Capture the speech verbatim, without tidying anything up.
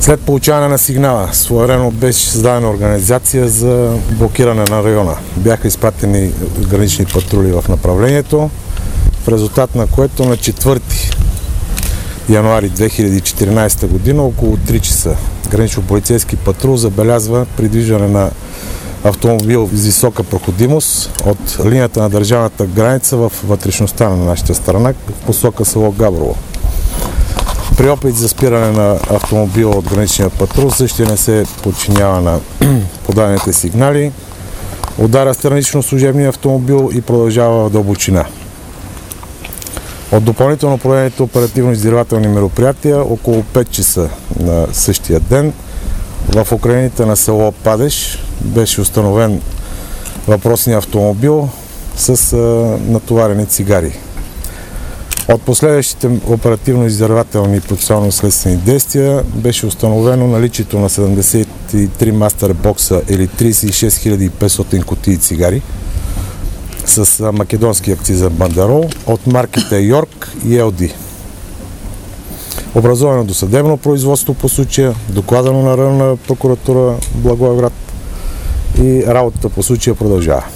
След получаване на сигнала, своевременно беше създадена организация за блокиране на района. Бяха изпратени гранични патрули в направлението, в резултат на което на четвърти януари две хиляди и четиринадесета година около три часа гранично-полицейски патрул забелязва придвижване на автомобил с висока проходимост от линията на държавната граница в вътрешността на нашата страна в посока село Габрово. При опит за спиране на автомобила от граничния патрул същия не се подчинява на подадените сигнали, ударя странично служебния автомобил и продължава в дълбочина. От допълнително проведените оперативно-издирвателни мероприятия около пет часа на същия ден в окраините на село Падеж беше установен въпросния автомобил с а, натоварени цигари. От последващите оперативно-издирвателни и процесуално-следствени действия беше установено наличието на седемдесет и три мастер бокса или тридесет и шест хиляди и петстотин кутии цигари с македонски акцизен бандерол от марките Йорк и Ел Ди. Образовано досъдебно производство по случая, докладано на районна прокуратура Благоевград и работата по случая продължава.